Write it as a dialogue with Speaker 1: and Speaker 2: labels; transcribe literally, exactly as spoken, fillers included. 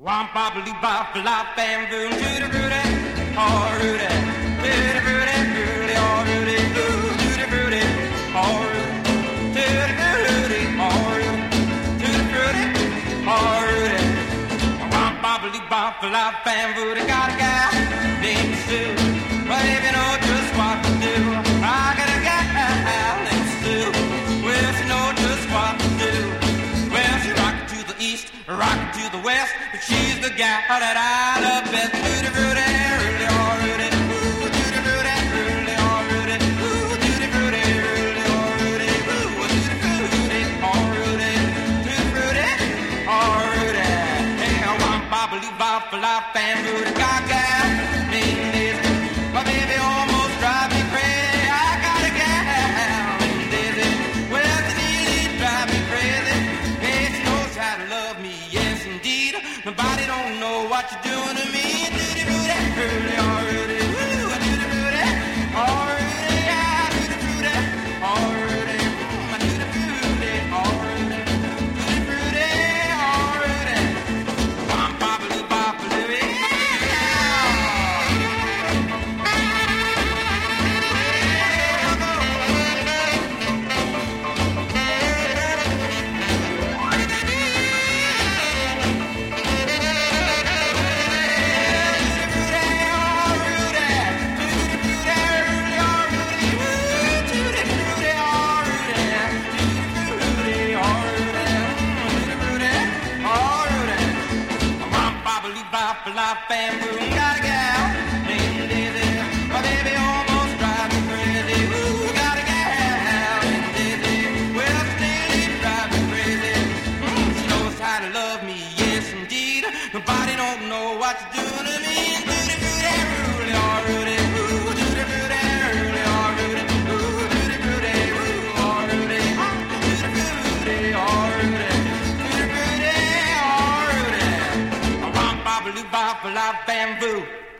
Speaker 1: Womp bobbly bop flop and boom tutti frutti, oh Rudy, tutti frutti, fruity, oh Rudy, ooh tutti frutti, oh Rudy, tutti frutti, oh Rudy, tutti frutti, oh Rudy. Womp bobbly bop flop and booty, got a gal named Sue, but if you know just what to do, I got a gal named Sue, well she know just what to do. Well she rock to the east, rock to the west, but she's the gal that I love best. Tutti frutti, Rudy, oh Rudy, ooh tutti frutti, Rudy, oh Rudy, ooh tutti frutti, Rudy, oh Rudy, ooh tutti frutti, oh Rudy, tutti frutti, oh Rudy. Hey, I want bobbly bop flop and Rudy, got gal named Daisy, my baby almost drive me crazy. I got a gal named Daisy, well she nearly drive me crazy. Hey, she knows how to love me, yes indeed. Nobody don't know what you're doing to me. Tutti frutti, Rudy, oh Rudy, woo, tutti frutti, oh Rudy, yeah, tutti frutti, oh Rudy, mm, tutti frutti, oh Rudy, tutti frutti, oh Rudy. Womp bobbly bobbly, yeah. Flop and boom, got a gal named Daisy, my baby almost drive me crazy. Ooh, got a gal named Daisy, well still drive me crazy. Mm, she knows how to love me, yes indeed. Nobody don't know what you're doing to me. Tutti frutti, Rudy, oh Rudy, ooh tutti frutti, Rudy, oh Rudy, ooh tutti frutti, ooh oh Rudy, tutti frutti, oh Rudy, tutti frutti, oh Rudy. Womp bobbly bop flop bamboo.